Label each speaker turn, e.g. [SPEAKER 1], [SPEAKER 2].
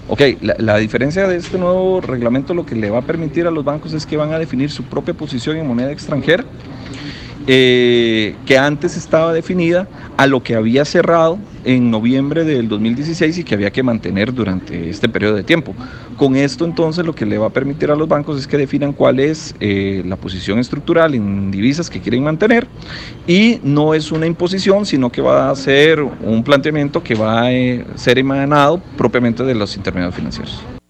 [SPEAKER 1] Ok, la diferencia de este nuevo reglamento lo que le va a permitir a los bancos es que van a definir su propia posición en moneda extranjera, que antes estaba definida a lo que había cerrado en noviembre del 2016 y que había que mantener durante este periodo de tiempo. Con esto entonces lo que le va a permitir a los bancos es que definan cuál es la posición estructural en divisas que quieren mantener, y no es una imposición, sino que va a ser un planteamiento que va a ser emanado propiamente de los intermediarios financieros.